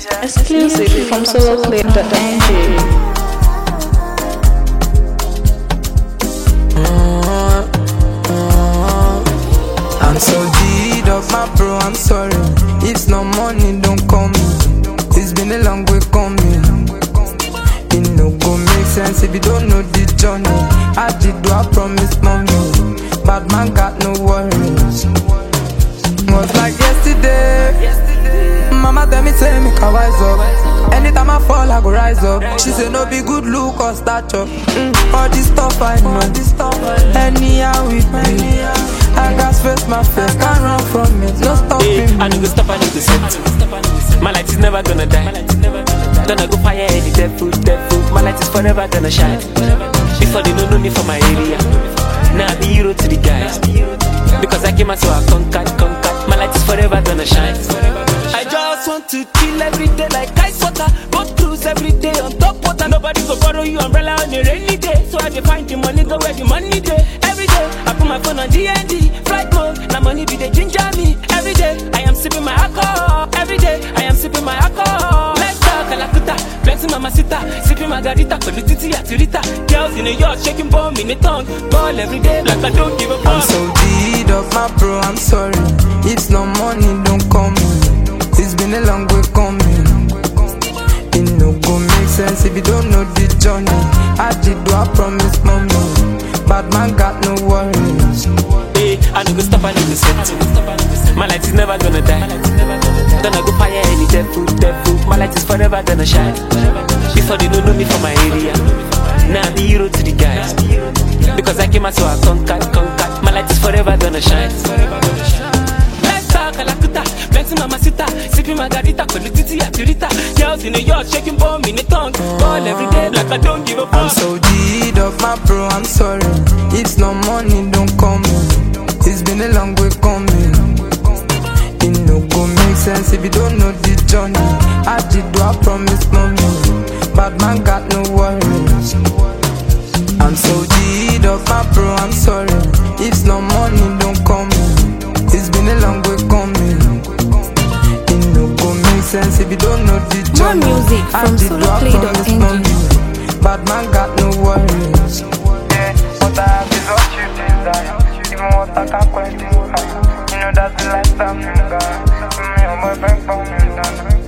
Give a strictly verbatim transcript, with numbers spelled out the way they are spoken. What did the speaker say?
Exclusive from solo clip dot n g. I'm so deed of my bro, I'm sorry. If no money, don't call me. It's been a long way coming. It no go make sense if you don't know the journey. I did do I promise mommy. Bad man got no worries. Was like yesterday. Mama tell me, tell me, can wise up. Anytime I fall, I go rise up. She say no be good look or stature. Mm, all this stuff I know. Anyhow with me. I got face my face, can't run from it. No stopping hey, me. I need to stop, I need to set. My light is never gonna die. Gonna go fire any devil, devil. My light is forever gonna shine. Before they don't know me from my area. Now I be hero to the guys. Because I came out so I conquered, conquered. My light is forever gonna shine. I just want to chill every day like ice water. Go cruise every day on top water. Nobody go borrow you umbrella on a rainy day. So I dey find the money, go where the money day. Every day I put my phone on D N D. Flight mode, now money be the ginger me. Every day I am sipping my alcohol. Every day I am sipping my alcohol. Let's talk Kalakuta, flexing mamacita, sipping margarita, polititi atirita. Girls in a yacht shaking bomb in the tongue. Ball every day like I don't give a fuck. I'm so deed of my bro, I'm sorry. If no money, don't call me. It's been a long way coming. It no go make sense if you don't know the journey. I did do I promise mommy. Bad man got no worries. Hey, I need to stop, I need to set. My light is never gonna die. Gonna go fire any devil, devil. My light is forever gonna shine. Before they don't know me from my area. Now I be hero to the guys. Because I came out so I conquered, conquered. My light is forever gonna shine. Let's talk Kalakuta, flexing mamacita, sipping margarita, polititi atirita. Girls in a yacht shaking bomb in the tongue. Ball every day like I don't give a fuck. I'm so deed of my bro, I'm sorry. If no money, don't call me. It's been a long way coming. It no go make sense if you don't know the journey. I did do I promise mommy. Bad man got no worries. I'm so deed of my bro, I'm sorry. If no money, don't call me. It's been a long way coming. It no go make sense if you don't know the More journey. music I from did do I solo clip dot promise n g. mommy. Bad man got no worries. Yeah, what I have is what you desire. Even what I can't quite do. You know that's the lifestyle you got. Me and my friend found me done.